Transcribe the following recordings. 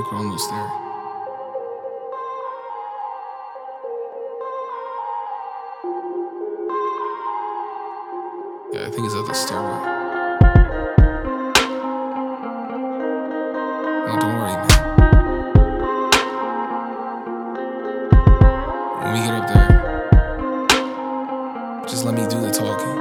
think we're almost there. Yeah, I think it's at the stairway. No, don't worry, man. When we get up there, just let me do the talking.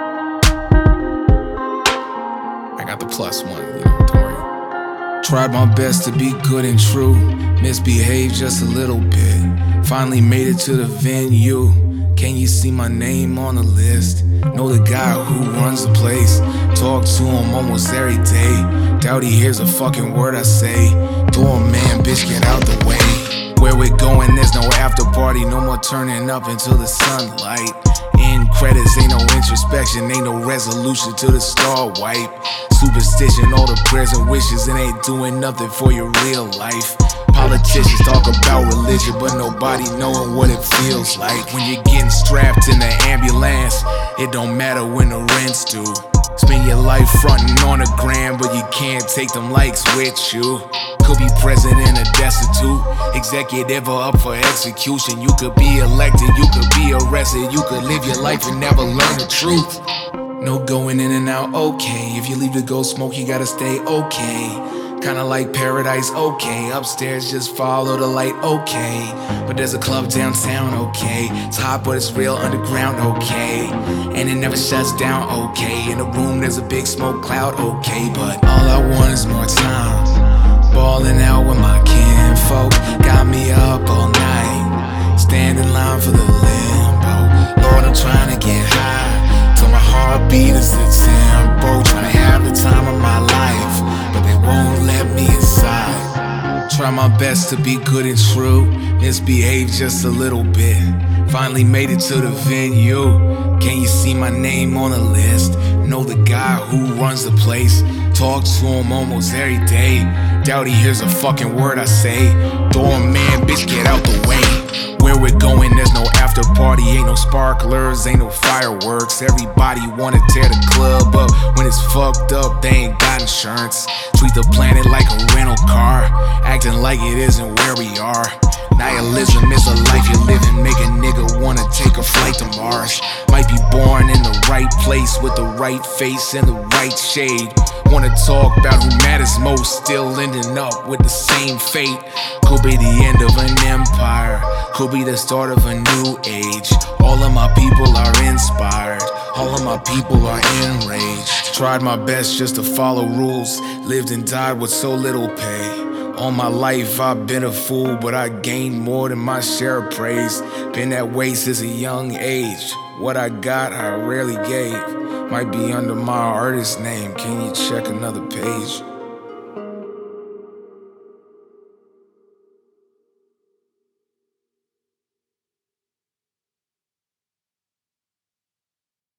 I got the +1, don't worry. Tried my best to be good and true, misbehaved just a little bit. Finally made it to the venue. Can you see my name on the list? Know the guy who runs the place. Talk to him almost every day. Doubt he hears a fucking word I say. Throw him, man, bitch, get out the way. Where we're going, there's no after party. No more turning up until the sunlight. End credits, ain't no introspection, ain't no resolution to the star wipe. Superstition, all the prayers and wishes, it ain't doing nothing for your real life. Politicians talk about religion, but nobody knowing what it feels like. When you're getting strapped in the ambulance, it don't matter when the rent's due. Spend your life fronting on the gram, but you can't take them likes with you. Could be president or destitute, executive or up for execution. You could be elected, you could be arrested, you could live your life and never learn the truth. No going in and out, okay. If you leave to go smoke, you gotta stay okay. Kinda like paradise, okay. Upstairs, just follow the light, okay. But there's a club downtown, okay. It's hot, but it's real underground, okay. And it never shuts down, okay. In the room, there's a big smoke cloud, okay. But all I want is more time. Ballin' out with my kinfolk. Got me up all night. Stand in line for the limbo. Lord, I'm trying to get high. Till my heartbeat is the tempo. Trying to have the time of my life, but they won't let me inside. Try my best to be good and true, misbehave just a little bit. Finally made it to the venue. Can you see my name on the list? Know the guy who runs the place. Talk to him almost every day. Doubt he hears a fucking word I say. Throw him, man, bitch, get out the way. Where we're going, there's no after party. Ain't no sparklers, ain't no fireworks. Everybody wanna tear the club up. When it's fucked up, they ain't got insurance. Treat the planet like a rental car, acting like it isn't where we are. Nihilism is a life you're living. Make a nigga wanna take a flight to Mars. Might be born in the right place with the right face and the right shade. Wanna talk about who matters most, still ending up with the same fate. Could be the end of an empire, could be the start of a new age. All of my people are inspired, all of my people are enraged. Tried my best just to follow rules, lived and died with so little pay. All my life I've been a fool, but I gained more than my share of praise. Been that way since a young age. What I got I rarely gave. Might be under my artist name, can you check another page?